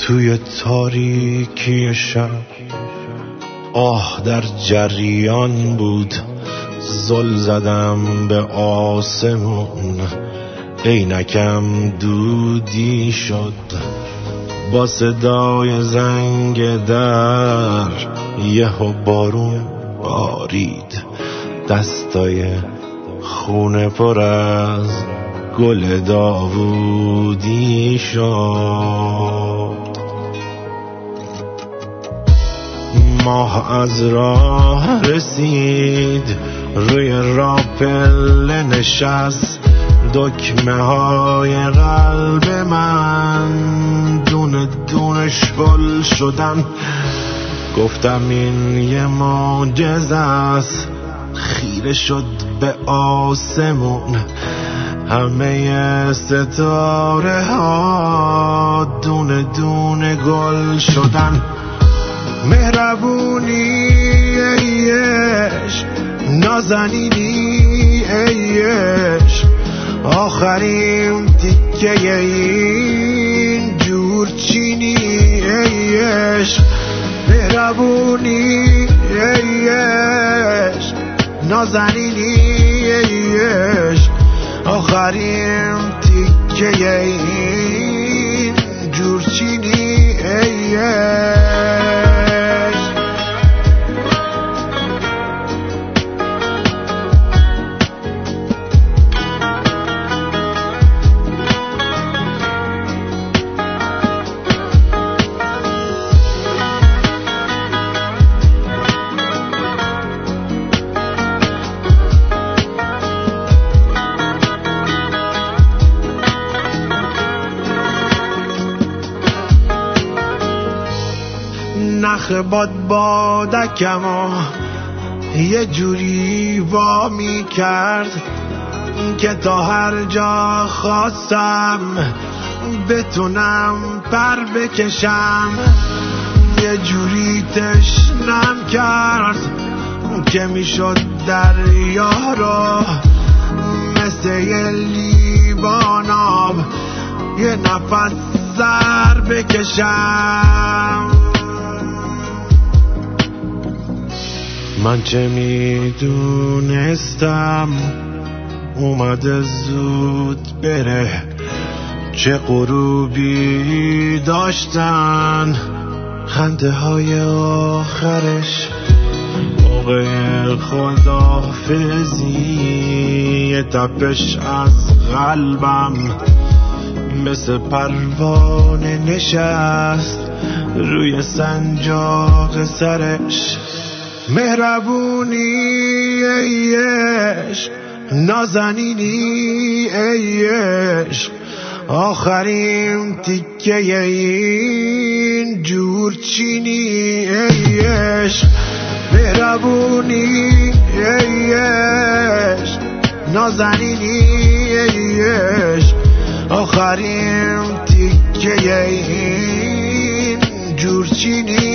توی تاریکی شب آه در جریان بود، زل زدم به آسمون، عینکم دودی شد با صدای زنگ در. یهو بارون بارید، دستای خونه پر از گل داوودی شد. ماه از راه رسید، روی راپل نشست، دکمه های قلب من دونه دونه شل شدن. گفتم این یه معجزه است، خیره شد به آسمون، همه ستاره ها دونه دونه گل شدن. مهربونی ای عشق، نازنینی ای عشق، آخرین تیکه این جورچینی ای عشق. مهربونی ای عشق، نازنینی ای عشق، آخرین تیکه این جورچینی ای عشق. نخ بادکمو یه جوری وا می کرد که تا هر جا خواستم بتونم پر بکشم. یه جوری تشنم کرد که میشد دریا رو مثل یه لیوان آب یه نفس سر بکشم. من چه میدونستم اومده زود بره، چه غروبی داشتن خنده های آخرش. موقع خداحافظی تپش از قلبم مثل پروانه نشست روی سنجاق سرش. مهربونی ای عشق، نازنینی ای عشق، آخرین تیکه این جورچینی ای عشق. مهربونی ای عشق، نازنینی ای عشق، آخرین تیکه این جورچینی